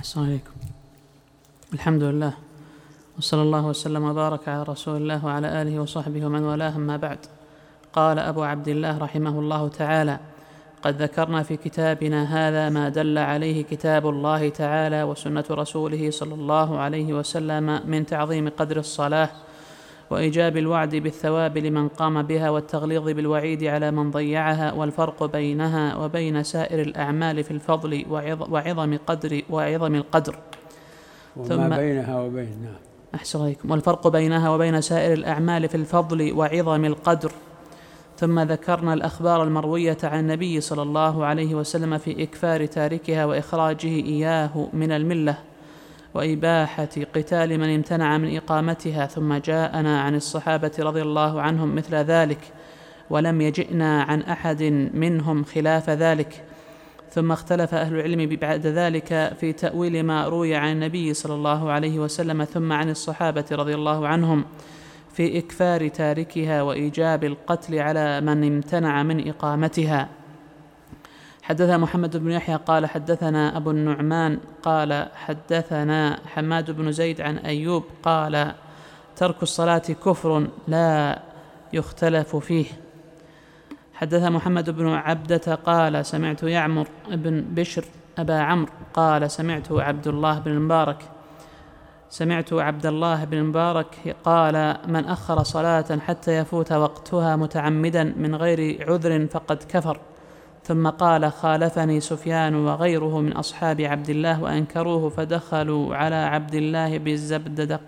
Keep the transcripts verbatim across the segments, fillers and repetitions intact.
أحسن عليكم. الحمد لله، وصلى الله وسلم وبارك على رسول الله وعلى آله وصحبه ومن والاه، أما بعد. قال أبو عبد الله رحمه الله تعالى: قد ذكرنا في كتابنا هذا ما دل عليه كتاب الله تعالى وسنة رسوله صلى الله عليه وسلم من تعظيم قدر الصلاة وإيجاب الوعد بالثواب لمن قام بها والتغليظ بالوعيد على من ضيعها، والفرق بينها وبين سائر الأعمال في الفضل وعظم قدر وعظم القدر وما بينها وبين أحسن عليكم والفرق بينها وبين سائر الأعمال في الفضل وعظم القدر. ثم ذكرنا الأخبار المروية عن النبي صلى الله عليه وسلم في إكفار تاركها وإخراجه إياه من الملة وإباحة قتال من امتنع من إقامتها. ثم جاءنا عن الصحابة رضي الله عنهم مثل ذلك، ولم يجئنا عن أحد منهم خلاف ذلك. ثم اختلف أهل العلم بعد ذلك في تأويل ما روي عن النبي صلى الله عليه وسلم ثم عن الصحابة رضي الله عنهم في إكفار تاركها وإيجاب القتل على من امتنع من إقامتها. حدثنا محمد بن يحيى قال حدثنا أبو النعمان قال حدثنا حماد بن زيد عن أيوب قال: ترك الصلاة كفر لا يختلف فيه. حدثنا محمد بن عبدة قال سمعت يعمر بن بشر أبا عمرو قال سمعت عبد الله بن المبارك سمعت عبد الله بن المبارك قال: من أخر صلاة حتى يفوت وقتها متعمدا من غير عذر فقد كفر. ثم قال: خالفني سفيان وغيره من أصحاب عبد الله وأنكروه، فدخلوا على عبد الله بالزبدة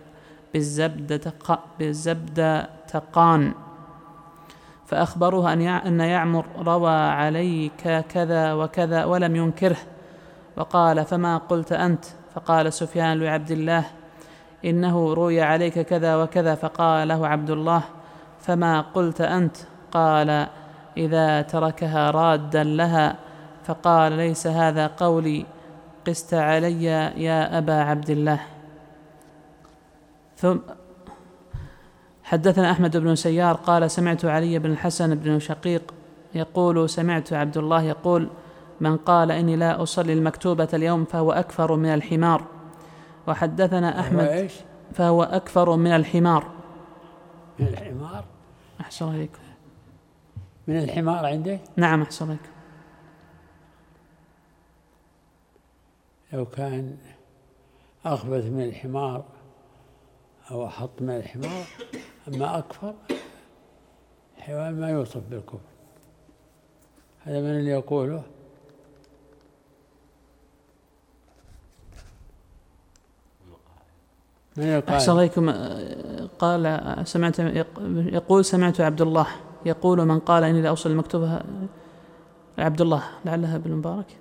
بالزبدتقان فأخبروه أن يعمر روى عليك كذا وكذا ولم ينكره، وقال: فما قلت أنت؟ فقال سفيان لعبد الله: إنه روي عليك كذا وكذا. فقال له عبد الله: فما قلت أنت؟ قال: إذا تركها رادا لها. فقال: ليس هذا قولي، قست علي يا أبا عبد الله. ثم حدثنا أحمد بن سيار قال سمعت علي بن الحسن بن شقيق يقول سمعت عبد الله يقول: من قال إني لا أصلي المكتوبة اليوم فهو أكفر من الحمار. وحدثنا أحمد فهو أكفر من الحمار. من الحمار؟ أحسن عليكم. من الحمار عندك؟ نعم أحسن عليكم. لو كان أخبث من الحمار أو أحط من الحمار. أما أكفر، الحيوان ما يوصف بالكفر. هذا من اللي يقوله أحسن عليكم. قال سمعت يقول سمعت عبد الله يقول: من قال إني لا أوصل المكتوبة. عبد الله لعلها ابن مبارك.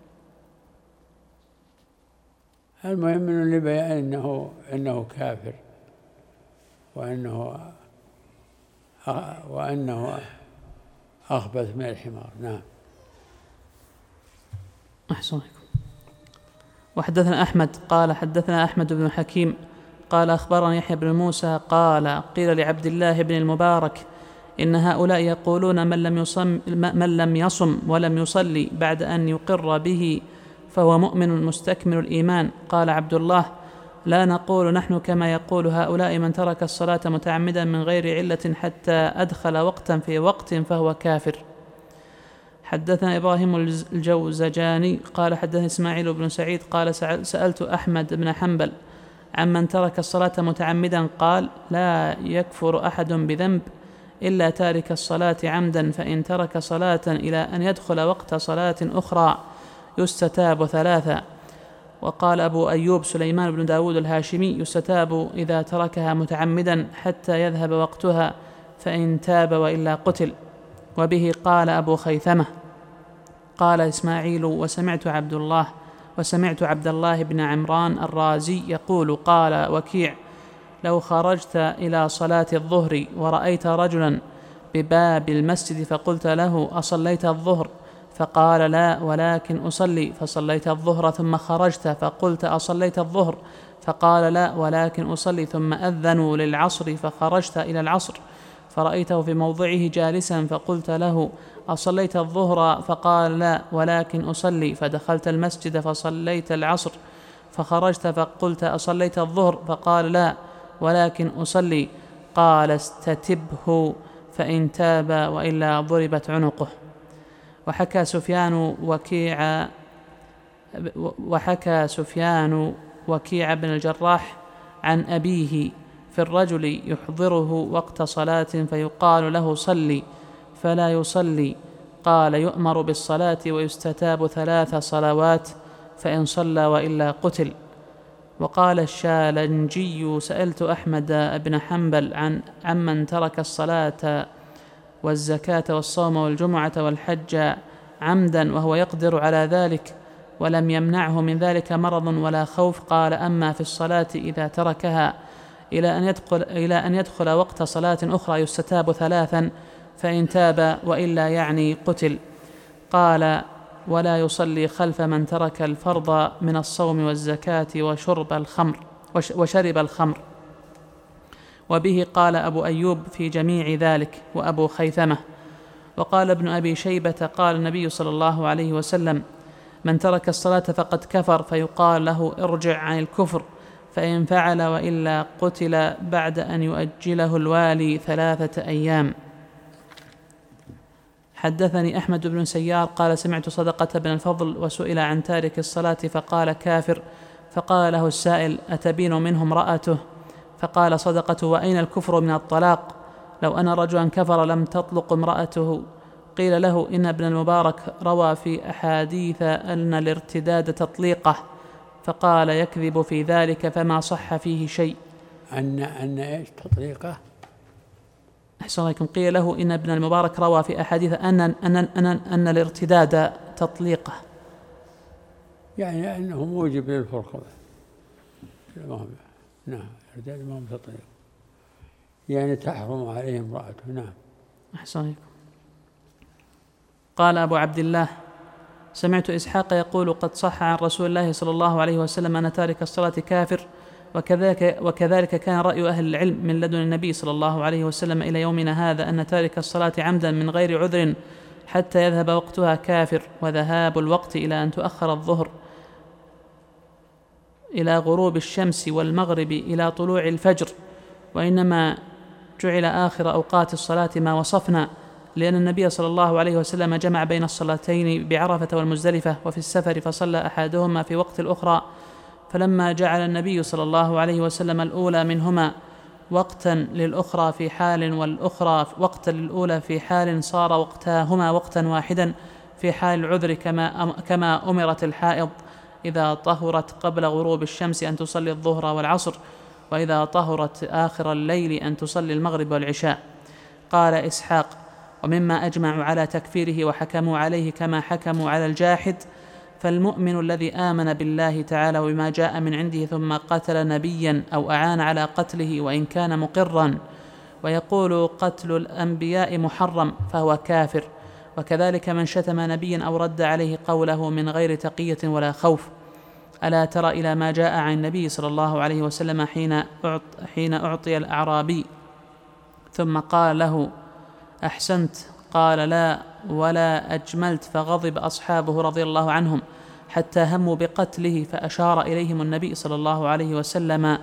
المهم أنه لبيان أنه أنه كافر وأنه وأنه أخبث من الحمار. نعم. أحسن عليكم. وحدثنا أحمد قال حدثنا أحمد بن حكيم قال أخبرني يحيى بن موسى قال: قيل لعبد الله بن المبارك: إن هؤلاء يقولون من لم يصم, من لم يصم ولم يصلي بعد أن يقر به فهو مؤمن مستكمل الإيمان. قال عبد الله: لا نقول نحن كما يقول هؤلاء، من ترك الصلاة متعمدا من غير علة حتى أدخل وقتا في وقت فهو كافر. حدثنا إبراهيم الجوزجاني قال حدثنا إسماعيل بن سعيد قال سألت أحمد بن حنبل عن من ترك الصلاة متعمدا، قال: لا يكفر أحد بذنب إلا تارك الصلاة عمدا، فإن ترك صلاة إلى أن يدخل وقت صلاة أخرى يستتاب ثلاثا. وقال أبو أيوب سليمان بن داود الهاشمي: يستتاب إذا تركها متعمدا حتى يذهب وقتها، فإن تاب وإلا قتل. وبه قال أبو خيثمة. قال إسماعيل: وسمعت عبد الله وسمعت عبد الله بن عمران الرازي يقول: قال وكيع: لو خرجت إلى صلاة الظهر ورأيت رجلا بباب المسجد فقلت له: أصليت الظهر؟ فقال: لا ولكن أصلي، فصليت الظهر، ثم خرجت فقلت: أصليت الظهر؟ فقال: لا ولكن أصلي، ثم أذنوا للعصر فخرجت إلى العصر فرأيته في موضعه جالسا فقلت له: أصليت الظهر؟ فقال: لا ولكن أصلي، فدخلت المسجد فصليت العصر فخرجت فقلت أصليت الظهر؟ فقال لا ولكن أصلي. قال استتبه فإن تاب وإلا ضربت عنقه. وحكى سفيان وكيع وحكى سفيان وكيع بن الجراح عن أبيه في الرجل يحضره وقت صلاة فيقال له صلي فلا يصلي. قال يؤمر بالصلاة ويستتاب ثلاث صلوات فإن صلى وإلا قتل. وقال الشالنجي سألت أحمد بن حنبل عن عمن ترك الصلاة والزكاة والصوم والجمعة والحج عمدا وهو يقدر على ذلك ولم يمنعه من ذلك مرض ولا خوف. قال أما في الصلاة إذا تركها إلى أن يدخل, إلى أن يدخل وقت صلاة أخرى يستتاب ثلاثا فإن تاب وإلا يعني قتل. قال ولا يصلي خلف من ترك الفرض من الصوم والزكاة وشرب الخمر وشرب الخمر. وبه قال أبو أيوب في جميع ذلك وأبو خيثمة. وقال ابن أبي شيبة قال النبي صلى الله عليه وسلم من ترك الصلاة فقد كفر فيقال له ارجع عن الكفر فإن فعل وإلا قتل بعد أن يؤجله الوالي ثلاثة أيام. حدثني أحمد بن سيار قال سمعت صدقة بن الفضل وسئل عن تارك الصلاة فقال كافر. فقال له السائل أتبين منه امرأته؟ فقال صدقة وأين الكفر من الطلاق؟ لو أن رجلا كفر لم تطلق امرأته. قيل له إن ابن المبارك روى في أحاديث أن الارتداد تطليقه. فقال يكذب في ذلك فما صح فيه شيء. أن أن إيش تطليقه؟ أحسن عليكم. قيل له إن ابن المبارك روى في أحاديث أن أن أن, أن الارتداد تطليقه، يعني أنه موجب للفرقة. نعم الارتداد ما هو تطليق، يعني تحرم عليه امرأته. نعم. أحسن عليكم. قال أبو عبد الله سمعت إسحاق يقول قد صح عن رسول الله صلى الله عليه وسلم أن تارك الصلاة كافر، وكذلك, وكذلك كان رأي أهل العلم من لدن النبي صلى الله عليه وسلم إلى يومنا هذا أن تارك الصلاة عمدا من غير عذر حتى يذهب وقتها كافر. وذهاب الوقت إلى أن تؤخر الظهر إلى غروب الشمس والمغرب إلى طلوع الفجر، وإنما جعل آخر أوقات الصلاة ما وصفنا، لأن النبي صلى الله عليه وسلم جمع بين الصلاتين بعرفة والمزدلفة وفي السفر فصلى أحدهما في وقت الأخرى، فلما جعل النبي صلى الله عليه وسلم الأولى منهما وقتا للأخرى في حال والأخرى وقتا للأولى في حال صار وقتاهما وقتا واحدا في حال العذر كما, كما أمرت الحائض إذا طهرت قبل غروب الشمس أن تصلي الظهر والعصر، وإذا طهرت آخر الليل أن تصلي المغرب والعشاء. قال إسحاق ومما أجمعوا على تكفيره وحكموا عليه كما حكموا على الجاحد، فالمؤمن الذي آمن بالله تعالى وبما جاء من عنده ثم قتل نبيا أو أعان على قتله وإن كان مقرا ويقول قتل الأنبياء محرم فهو كافر، وكذلك من شتم نبيا أو رد عليه قوله من غير تقية ولا خوف. ألا ترى إلى ما جاء عن النبي صلى الله عليه وسلم حين حين أعطي الأعرابي ثم قال له أحسنت؟ قال لا ولا أجملت، فغضب أصحابه رضي الله عنهم حتى هموا بقتله، فأشار إليهم النبي صلى الله عليه وسلم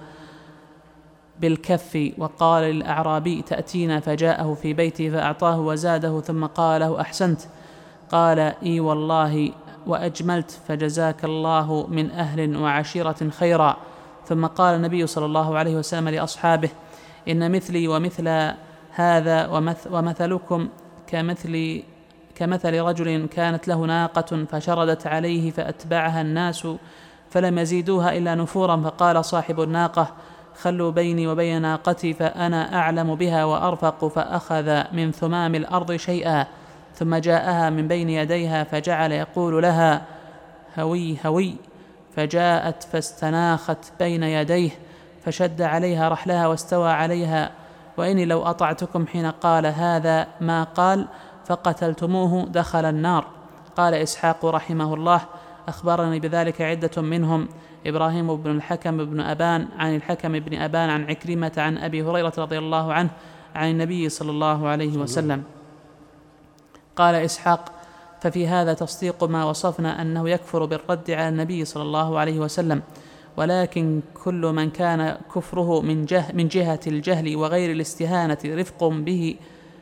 بالكف وقال للأعرابي تأتينا، فجاءه في بيته فأعطاه وزاده ثم قال له أحسنت؟ قال إي والله وأجملت، فجزاك الله من أهل وعشيرة خيرا. ثم قال النبي صلى الله عليه وسلم لأصحابه إن مثلي ومثل هذا ومثلكم كمثل كمثل رجل كانت له ناقة فشردت عليه فأتبعها الناس فلم يزيدوها إلا نفورا، فقال صاحب الناقة خلوا بيني وبين ناقتي فأنا أعلم بها وأرفق، فأخذ من ثمام الأرض شيئا ثم جاءها من بين يديها فجعل يقول لها هوي هوي، فجاءت فاستناخت بين يديه فشد عليها رحلها واستوى عليها، وإني لو أطعتكم حين قال هذا ما قال فقتلتموه دخل النار. قال إسحاق رحمه الله أخبرني بذلك عدة منهم إبراهيم بن الحكم بن أبان عن الحكم بن أبان عن عكرمة عن أبي هريرة رضي الله عنه عن النبي صلى الله عليه وسلم. قال إسحاق ففي هذا تصديق ما وصفنا أنه يكفر بالرد على النبي صلى الله عليه وسلم، ولكن كل من كان كفره من, جه من جهة الجهل وغير الاستهانة رفق به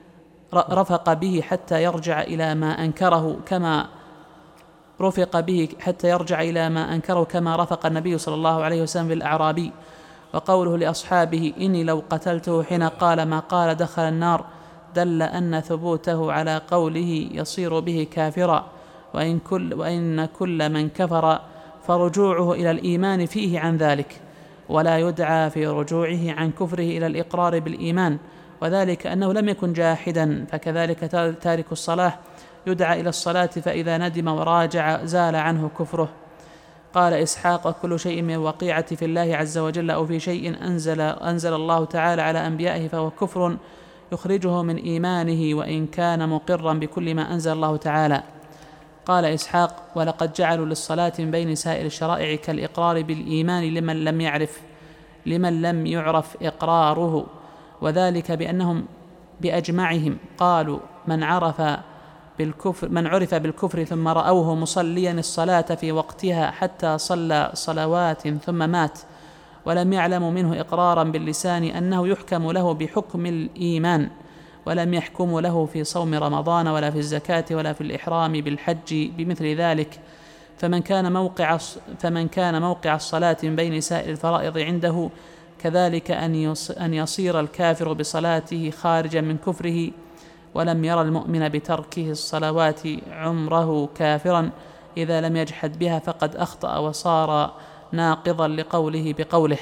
رفق به حتى يرجع إلى ما أنكره كما رفق به حتى يرجع إلى ما أنكره كما رفق النبي صلى الله عليه وسلم بالأعرابي. وقوله لأصحابه إني لو قتلته حين قال ما قال دخل النار دل أن ثبوته على قوله يصير به كافرا، وإن كل, وإن كل من كفر فرجوعه إلى الإيمان فيه عن ذلك، ولا يدعى في رجوعه عن كفره إلى الإقرار بالإيمان، وذلك أنه لم يكن جاحدا. فكذلك تارك الصلاة يدعى إلى الصلاة فإذا ندم وراجع زال عنه كفره. قال إسحاق وكل شيء من وقيعة في الله عز وجل أو في شيء أنزل, أنزل الله تعالى على أنبيائه فهو كفر يخرجه من إيمانه وإن كان مقرا بكل ما أنزل الله تعالى. قال إسحاق ولقد جعلوا للصلاة من بين سائر الشرائع كالإقرار بالإيمان لمن لم يعرف لمن لم يعرف إقراره، وذلك بأنهم بأجمعهم قالوا من عرف بالكفر من عرف بالكفر ثم رأوه مصليا الصلاة في وقتها حتى صلى صلوات ثم مات ولم يعلموا منه إقرارا باللسان أنه يحكم له بحكم الإيمان، ولم يحكم له في صوم رمضان ولا في الزكاة ولا في الإحرام بالحج بمثل ذلك. فمن كان موقع فمن كان موقع الصلاة من بين سائر الفرائض عنده كذلك أن يصير الكافر بصلاته خارجا من كفره، ولم يرى المؤمن بتركه الصلوات عمره كافرا إذا لم يجحد بها فقد أخطأ وصار ناقضا لقوله بقوله.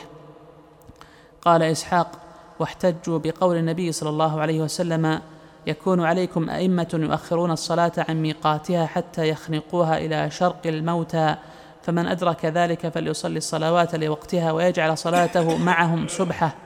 قال إسحاق واحتجوا بقول النبي صلى الله عليه وسلم يكون عليكم أئمة يؤخرون الصلاة عن ميقاتها حتى يخنقوها إلى شرق الموتى، فمن أدرك ذلك فليصلي الصلوات لوقتها ويجعل صلاته معهم سبحة.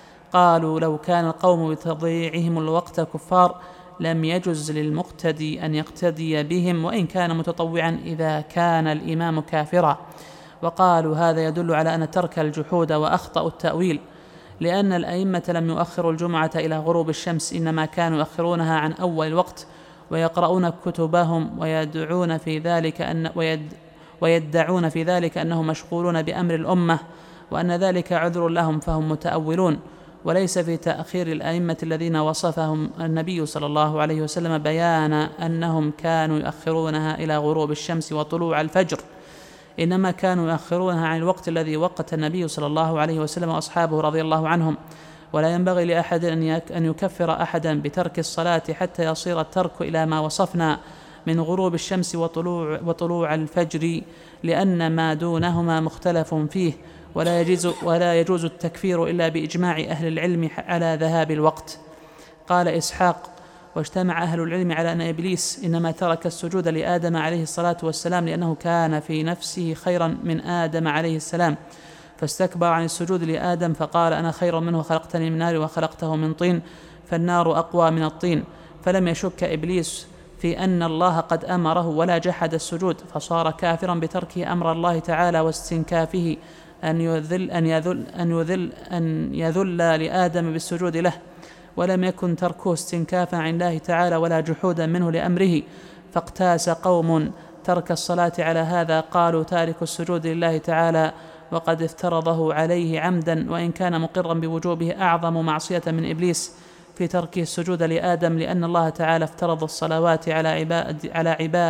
قالوا لو كان القوم بتضييعهم الوقت كفار لم يجز للمقتدي أن يقتدي بهم وإن كان متطوعا إذا كان الإمام كافرا. وقالوا هذا يدل على أن ترك الجحود وأخطأ التأويل، لأن الأئمة لم يؤخروا الجمعة إلى غروب الشمس، إنما كانوا يؤخرونها عن أول الوقت ويقرؤون كتبهم ويدعون في ذلك أن ويد ويدعون في ذلك أنهم مشغولون بأمر الأمة وأن ذلك عذر لهم فهم متأولون. وليس في تأخير الأئمة الذين وصفهم النبي صلى الله عليه وسلم بيان أنهم كانوا يؤخرونها إلى غروب الشمس وطلوع الفجر، إنما كانوا يؤخرونها عن الوقت الذي وقت النبي صلى الله عليه وسلم وأصحابه رضي الله عنهم. ولا ينبغي لأحد أن يكفر أحدا بترك الصلاة حتى يصير الترك إلى ما وصفنا من غروب الشمس وطلوع, وطلوع الفجر، لأن ما دونهما مختلف فيه، ولا يجوز, ولا يجوز التكفير إلا بإجماع أهل العلم على ذهاب الوقت. قال إسحاق واجتمع أهل العلم على أن إبليس إنما ترك السجود لآدم عليه الصلاة والسلام لأنه كان في نفسه خيرا من آدم عليه السلام، فاستكبر عن السجود لآدم فقال أنا خير منه خلقتني من نار وخلقته من طين فالنار أقوى من الطين. فلم يشك إبليس في أن الله قد أمره ولا جحد السجود، فصار كافرا بتركه أمر الله تعالى واستنكافه أن يذل أن يذل أن يذل أن يذل لآدم بالسجود له، ولم يكن تركه استنكافا عن الله تعالى ولا جحودا منه لأمره. فاقتاس قوم ترك الصلاة على هذا قالوا تارك السجود لله تعالى وقد افترضه عليه عمدا، وإن كان مقرا بوجوبه أعظم معصية من إبليس في تركه السجود لآدم، لأن الله تعالى افترض الصلوات على عباد على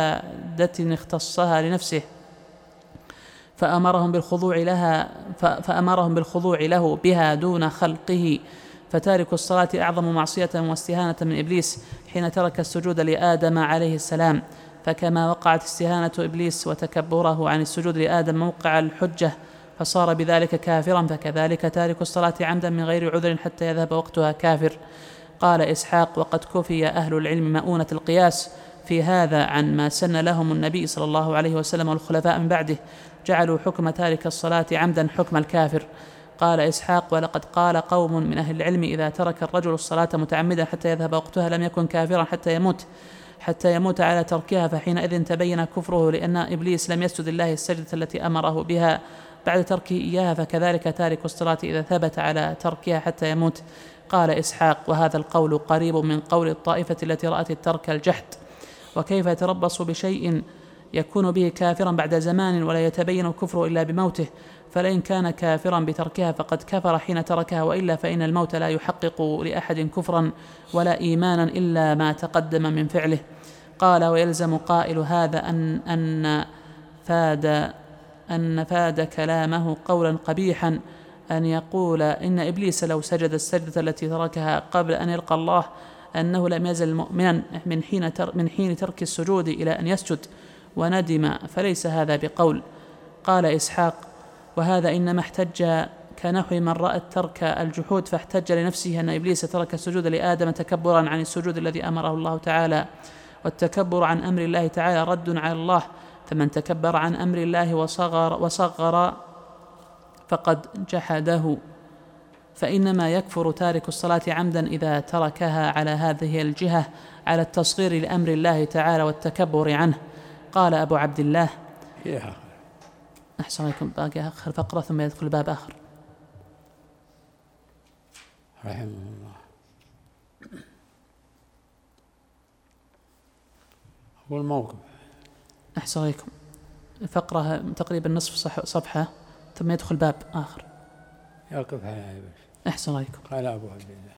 عبادة اختصها لنفسه فأمرهم بالخضوع لها فأمرهم بالخضوع له بها دون خلقه. فتارك الصلاة أعظم معصية واستهانة من إبليس حين ترك السجود لآدم عليه السلام، فكما وقعت استهانة إبليس وتكبره عن السجود لآدم موقع الحجة فصار بذلك كافرا، فكذلك تارك الصلاة عمدا من غير عذر حتى يذهب وقتها كافر. قال إسحاق وقد كفي أهل العلم مؤونة القياس في هذا عن ما سن لهم النبي صلى الله عليه وسلم والخلفاء من بعده، جعلوا حكم تارك الصلاة عمدا حكم الكافر. قال إسحاق ولقد قال قوم من أهل العلم إذا ترك الرجل الصلاة متعمدا حتى يذهب وقتها لم يكن كافرا حتى يموت حتى يموت على تركها، فحينئذ تبين كفره لأن إبليس لم يسجد الله السجدة التي أمره بها بعد تركه إياها، فكذلك تارك الصلاة إذا ثبت على تركها حتى يموت. قال إسحاق وهذا القول قريب من قول الطائفة التي رأت الترك الجحد، وكيف يتربص بشيء يكون به كافرا بعد زمان ولا يتبين كفره إلا بموته، فلئن كان كافرا بتركها فقد كفر حين تركها، وإلا فإن الموت لا يحقق لأحد كفرا ولا إيمانا إلا ما تقدم من فعله. قال: ويلزم قائل هذا أن أن فاد أن فاد كلامه قولا قبيحا أن يقول إن إبليس لو سجد السجدة التي تركها قبل أن يلقى الله أنه لم يزل مؤمنا من حين من حين ترك السجود إلى أن يسجد وندم، فليس هذا بقول. قال إسحاق: وهذا إنما احتج كنحو من رأى ترك الجحود فاحتج لنفسه أن إبليس ترك السجود لآدم تكبرا عن السجود الذي أمره الله تعالى، والتكبر عن أمر الله تعالى رد على الله، فمن تكبر عن أمر الله وصغر, وصغر فقد جحده، فإنما يكفر تارك الصلاة عمدا إذا تركها على هذه الجهة، على التصغير لأمر الله تعالى والتكبر عنه. قال أبو عبد الله: أحسن عليكم، باقي آخر فقرة ثم يدخل باب آخر رحمه الله. هو الموقف. أحسن عليكم، فقرة تقريبا نصف صفحة ثم يدخل باب آخر. يقف على عيبه. أحسن عليكم. قال أبو عبد الله: